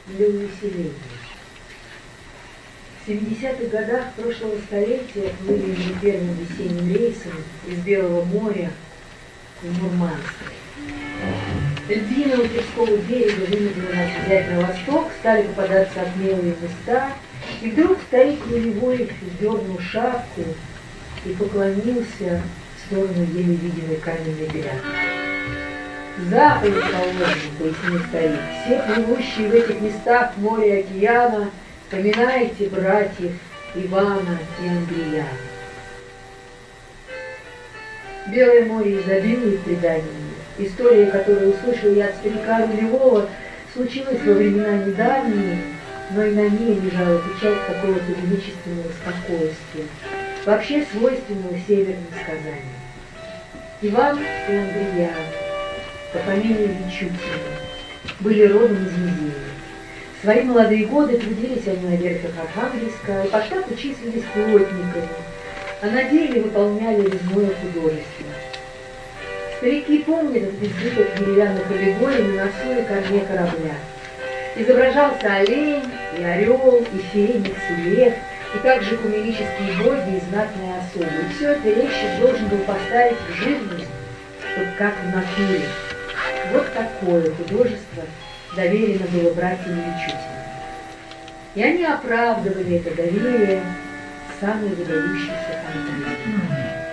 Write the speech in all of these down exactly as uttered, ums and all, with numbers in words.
для увеселения. В семидесятых годах прошлого столетия отплыли мы первым весенним рейсом из Белого моря в Мурманск. Льдина у Тверского берега вынудила нас взять на восток, стали попадаться отмелые места, и вдруг старик нулевой сдернул шапку и поклонился в сторону еле видимой каменной гряды. Заповедь положена, пояснил старик, все плывущие в этих местах море и океана, поминайте братьев Ивана и Андрея. Белое море изобилует преданиями. История, которую услышал я от старика нулевого, случилась во времена недавние, но и на ней лежала печать какого-то величественного спокойствия, вообще свойственного северным сказаниям. Иван и Андрея, по фамилии Вичутина, были родом из Мизеи. В свои молодые годы трудились они на верфях Архангельска и по штату числились плотниками, а на деле выполняли резное художество. Старики помнят этот избыток деревянных аллегорий на носу и корме корабля. Изображался олень, и орел, и феникс, и лев, и также кумерические боги и знатные особы. И все это резчик должен был поставить в живность, чтобы как в натуре. Вот такое художество доверено было братьям Вичутиным. И они оправдывали это доверие самой выдающейся фантазией.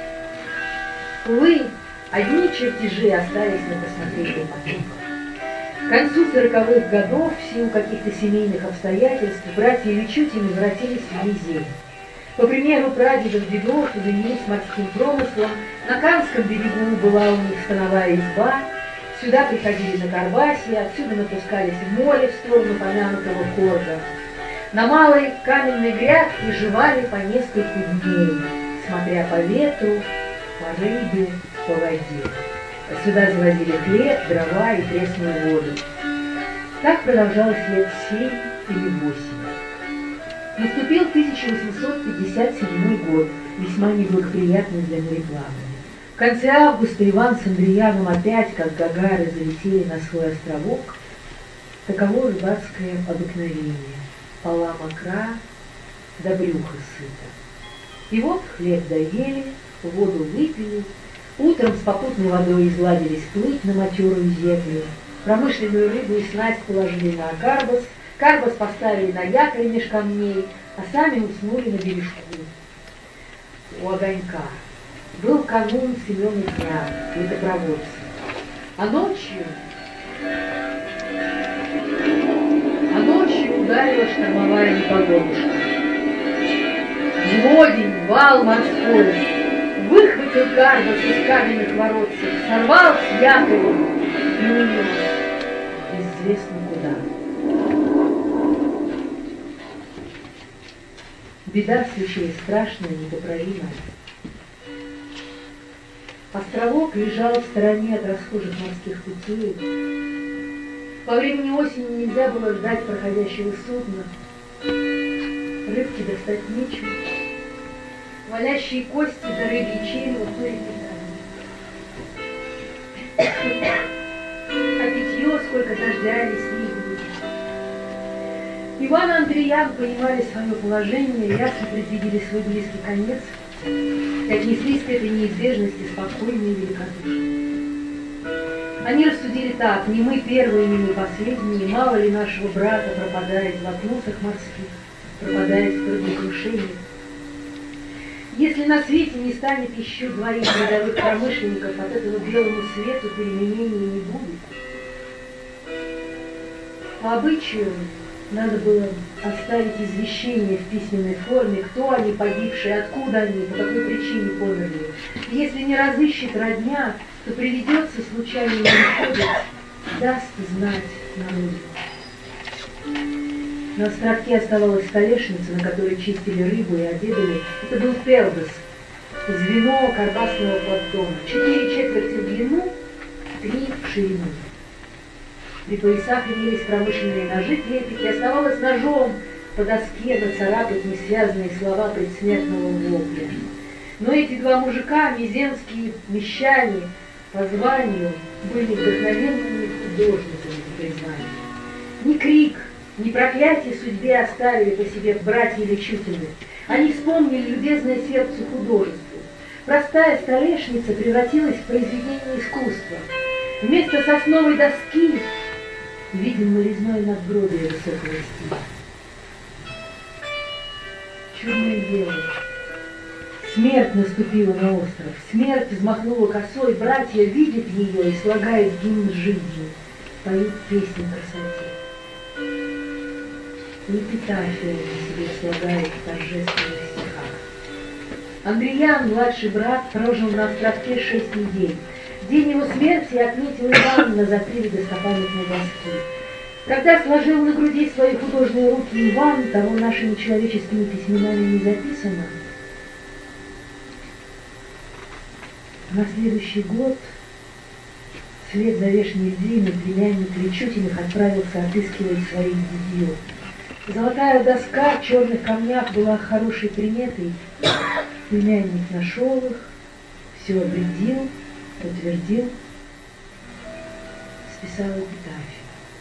Увы, одни чертежи остались на посмотрение потомков. К концу сороковых годов, в силу каких-то семейных обстоятельств, братья Вичутины возвратились в Мизень. По примеру прадедов дедов, занялись морским промыслом, на Канском берегу была у них становая изба, сюда приходили на Карбасе, отсюда напускались в море в сторону помянутого Корга. На малой каменной грядке жевали по нескольку дней, смотря по ветру, по рыбе, по воде. Сюда завозили хлеб, дрова и пресную воду. Так продолжалось лет семь или восемь. Наступил тысяча восемьсот пятьдесят седьмой год, весьма неблагоприятный для мореплавания. В конце августа Иван с Андреяном опять, как гагары, залетели на свой островок. Таково рыбацкое обыкновение. Пола мокра, да брюхо сыто. И вот хлеб доели, воду выпили, утром с попутной водой изладились плыть на матерую землю, промышленную рыбу и снасть положили на карбас, карбас поставили на якорь меж камней, а сами уснули на бережку у огонька. Был канун Семена дня, летопроводца. А ночью, а ночью ударила штормовая непогодушка. Злодень, вал морской, выхватил карбас из каменных воротцев, сорвал с якорем и унес неизвестно куда. Беда случилась страшная, непоправимая. Островок лежал в стороне от расхожих морских путей. По времени осени нельзя было ждать проходящего судна. Рыбки достать нечего. Валящие кости до рыбьи черева плыли питание. А питье, сколько дождя или снега будет. Иван и Андреян понимали свое положение, ясно предвидели свой близкий конец и отнеслись к этой неизбежности спокойно и великодушно. Они рассудили так: не мы первые, не мы последние, мало ли нашего брата пропадает в окнусах морских, пропадает в кораблекрушениях. Если на свете не станет еще двоих рядовых промышленников, от этого белому свету переменения не будет. По обычаю надо было оставить извещение в письменной форме, кто они погибшие, откуда они, по какой причине померли. И если не разыщет родня, то приведется случайный находец, даст знать народу. На островке оставалась столешница, на которой чистили рыбу и обедали. Это был пелдос, звено карбасного платона, четыре четверти в длину, три в ширину. При поясах имелись промышленные ножи, клепики, оставалось ножом по доске нацарапать несвязанные слова предсмертного вопля. Но эти два мужика, мизенские мещане, по званию были вдохновенными художниками, по признанию. Ни крик, Не проклятие судьбе оставили по себе братья Личутины. Они вспомнили любезное сердцу художество. Простая столешница превратилась в произведение искусства. Вместо сосновой доски видим нарезное надгробие высокого стиля. Чудное дело. Смерть наступила на остров. Смерть взмахнула косой. Братья видят ее и слагают гимн жизни. Поют песни красоте. И эпитафию на себе слагают в торжественных стихах. Андриян, младший брат, прожил на островке шесть недель. День его смерти отметил Иван на запиле достопамятной доски. Когда сложил на груди свои художные руки Иван, того нашими человеческими письменами не записано, на следующий год вслед за Вешней Льдиной племянник Личутиных отправился отыскивать своих дядьев. Золотая доска в черных камнях была хорошей приметой. Племянник нашел их, все обредил, утвердил, списал эпитафию.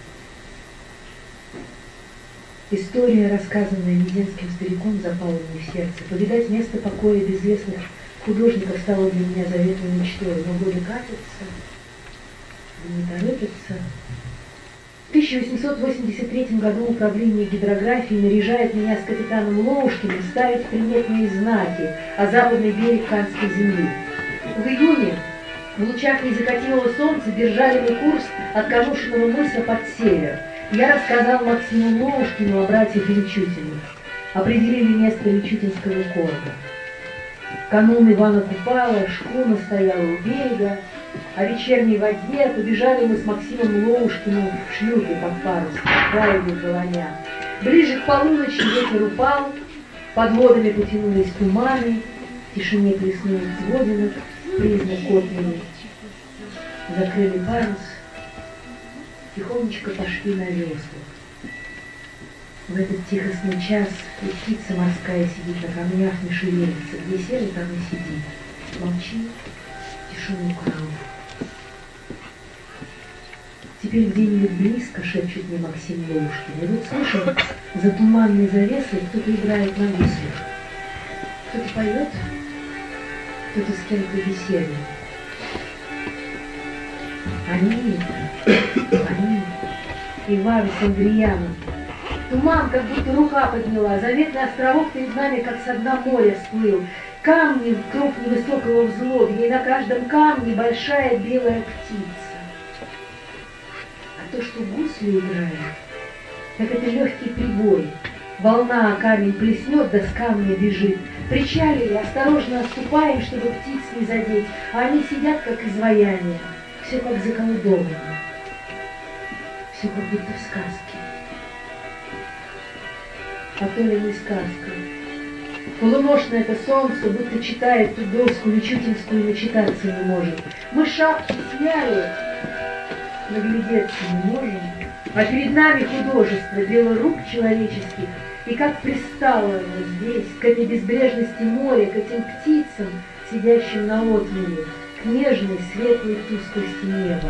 История, рассказанная мизенским стариком, запала мне в сердце. Повидать место покоя безвестных художников стало для меня заветной мечтой. Но годы катятся, не торопятся. В тысяча восемьсот восемьдесят третьем году управление гидрографии наряжает меня с капитаном Лоушкиным ставить приметные знаки о западный берег Канской земли. В июне в лучах незакатилого солнца держали мы курс от Камушиного мыса под север. Я рассказал Максиму Лоушкину о братьях Личутиных. Определили место Личутинского города. Канун Ивана Купала, шхуна стояла у берега. О вечерней воде побежали мы с Максимом Лоушкиным в шлюпе под парус, правильно головня. Ближе к полуночи ветер упал, под водами потянулись туманы, в тишине плеснули взводинок, признак отмели. Закрыли парус, тихонечко пошли на веслах. В этот тихостный час и птица морская сидит на камнях, не шевелится, где села, там и сидит. Молчит, тишину караул. Теперь где-нибудь близко шепчет мне Максим Лоушкин. И вот слышим, за туманной завесой кто-то играет на гуслях. Кто-то поет, кто-то с кем-то беседует. Они, они, Иван с Андреяном. Туман, как будто рука подняла, заветный островок перед нами, как со дна моря всплыл. Камни вокруг невысокого взлобья, и на каждом камне большая белая птица. А то, что гусли играют, так это легкий прибой. Волна о камень плеснет, да с камня бежит. Причалили, осторожно отступаем, чтобы птиц не задеть, а они сидят, как изваяние, все как заколдовано, все как будто в сказке. А то ли не сказка. Полуношное это солнце, будто читает ту доску Личутинскую, начитаться не может. Мы шапки сняли, наглядеться не можем, а перед нами художество, дело рук человеческих, и как пристало оно здесь, к этой безбрежности моря, к этим птицам, сидящим на отмеле, к нежной, светлой тусклости неба.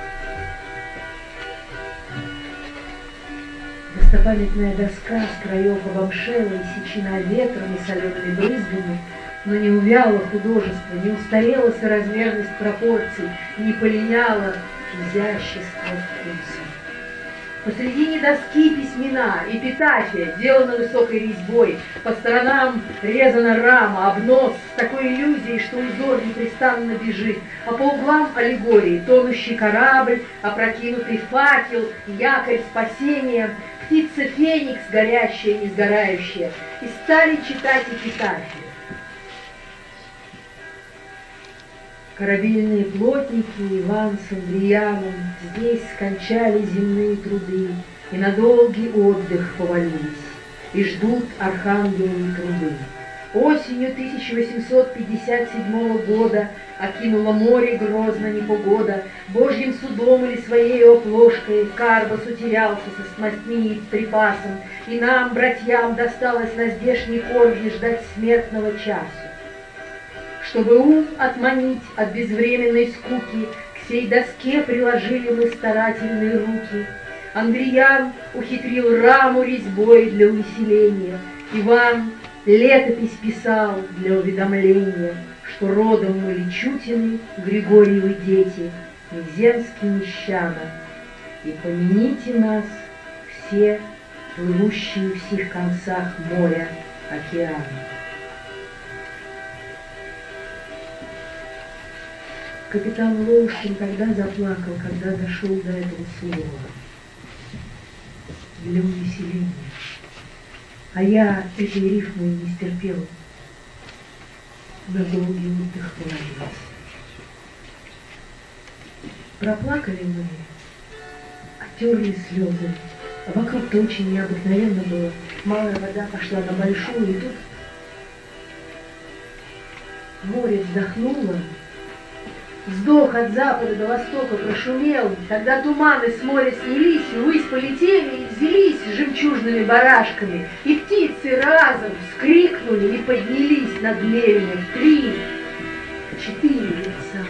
Достопамятная доска с краев обомшела, иссечена ветром и солеными брызгами, но не увяло художество, не устарела соразмерность пропорций, не полиняла изящество вкуса. Посредине доски письмена, эпитафия, делана высокой резьбой, по сторонам резана рама, обнос с такой иллюзией, что узор непрестанно бежит, а по углам аллегории, тонущий корабль, опрокинутый факел, якорь спасения, птица феникс, горящая, не сгорающая, и стали читать эпитафию. Корабельные плотники Иван с Андреяном здесь скончали земные труды и на долгий отдых повалились, и ждут архангелы труды. Осенью тысяча восемьсот пятьдесят седьмого года окинуло море грозно непогода, Божьим судом или своей оплошкой Карбас утерялся со снастьми и припасом, и нам, братьям, досталось на здешней корме ждать смертного часу. Чтобы ум отманить от безвременной скуки, к сей доске приложили мы старательные руки. Андриан ухитрил раму резьбой для увеселения. Иван летопись писал для уведомления, что родом мы Личутины, Григорьевы дети, Мезенские мещана. И помяните нас все, плывущие в сих концах моря, океана. Капитан Лоушкин тогда заплакал, когда дошел до этого слова. Для увеселения. А я этой рифмы не стерпел. На долгий отдых положился. Проплакали мы, оттерли слезы. А вокруг-то очень необыкновенно было. Малая вода пошла на большую, и тут море вздохнуло. Вздох от запада до востока прошумел, тогда туманы с моря снялись, и ввысь полетели, и взвелись жемчужными барашками, и птицы разом вскрикнули и поднялись над мельной в три, четыре лица.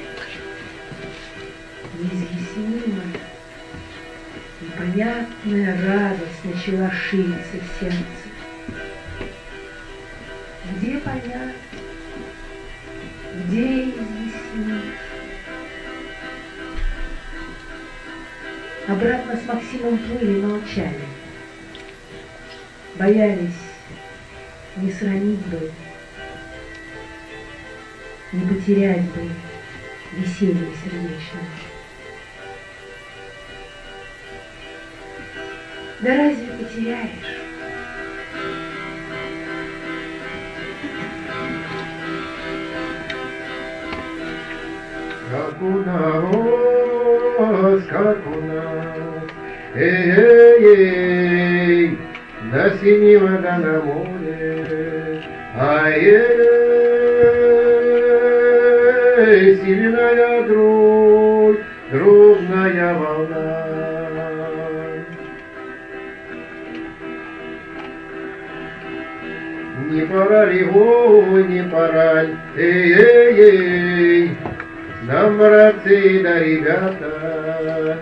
Неизъяснимо, непонятная радость начала шириться в сердце. Где понять? Где изъяснить? Обратно с Максимом плыли, молчали. Боялись, не сранить бы, не потерять бы веселье сердечное. Да разве потеряешь? Как у нас, как у нас, эй-эй-эй, до синего да на море, ай-эй-эй, сильная грудь, дружная волна. Не пора ли, ой, не пора ли, эй-эй-эй, нам, братцы да ребята,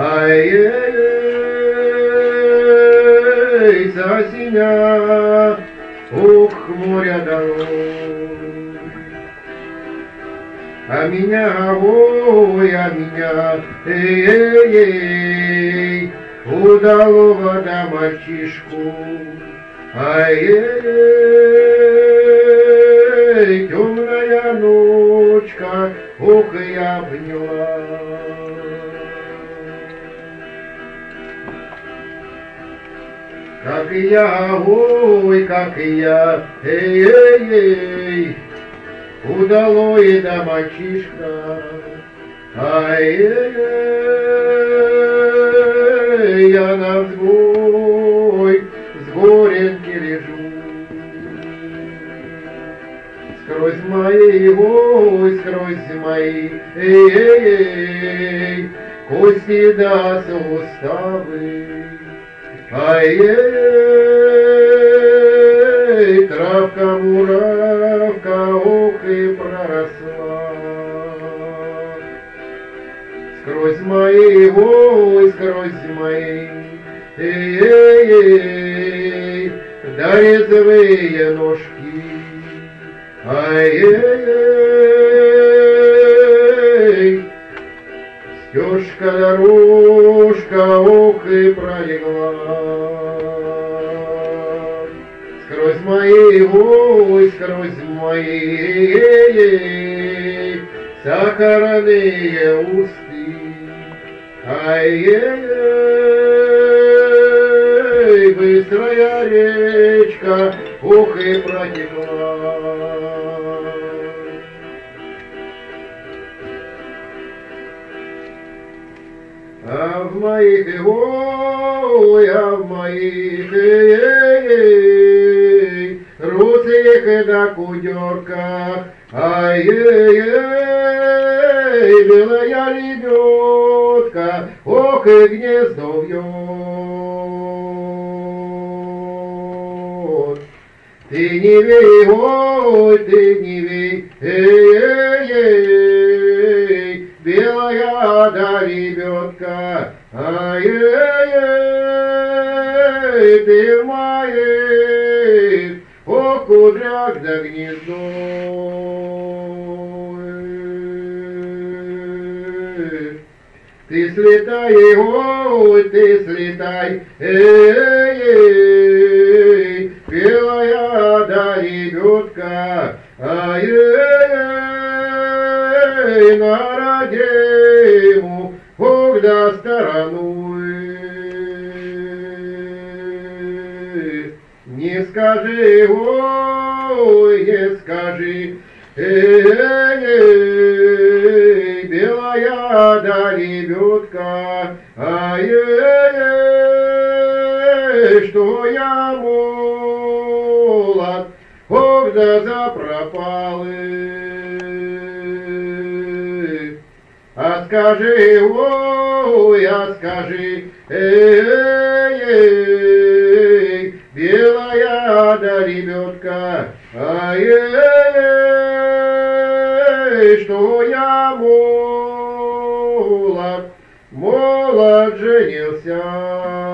ай-эй-эй, засиня, ух, моря дорог. А меня, ой, а меня, эй-эй-эй, удалого да мальчишку, ай-эй-эй, темная ночка, ох, и я обняла. Как и я, ой, как и я, эй-эй-эй, удалой да мальчишка, ай-эй-эй, я на взбой с горенки лежу. Сквозь мои, ой, сквозь мои, эй-эй-эй, кости да суставы, ай-эй-эй, травка, муравка, ох, и проросла. Сквозь мои, ой, сквозь мои, эй-эй-эй, да резвые ножки, ай-эй-эй, стежка, дорожка, ох, и пролегла. Сквозь мои, ой, сквозь мои, эй-эй-эй, сахарные усты, ай-эй-эй, быстрая речка, ох, и протекла. А в моих, ой, а в моих, эй-эй-эй, русых да кудерках, ай-эй-эй, белая лебедка, ох, и гнездо вьет. Ты не вей, ой, ты не вей, эй-эй-эй, белая да лебедка, Ай-яй-яй, ты в моих, о, кудрях да гнездо. Ты слетай, ой, ты слетай, эй-эй, белая да лебедка, ай-эй, на родиму, ох, да стороной. Не скажи, ой, не скажи, эй-эй, белая да лебедка, ай-эй, что я молод, ох, да запропалы. А скажи, ой, а скажи, эй-эй, белая да лебедка, ай-эй, что я молод, молод женился.